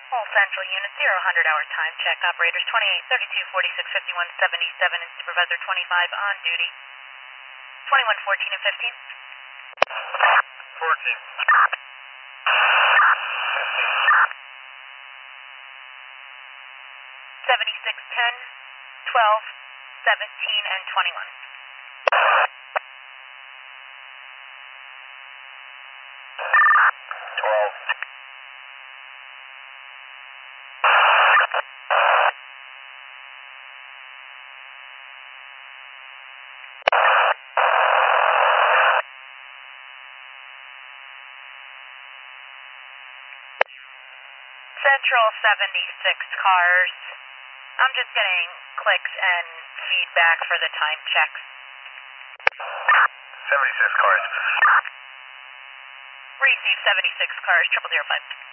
All Central Unit 0, 100 hour time check. Operators 28, 32, 46, 51, 77, and Supervisor 25 on duty. 21, 14, and 15. 14. 76, 10, 12, 17, and 21. 12. Central 76 cars. I'm just getting clicks and feedback for the time checks. 76 cars. Receive 76 cars, 0005.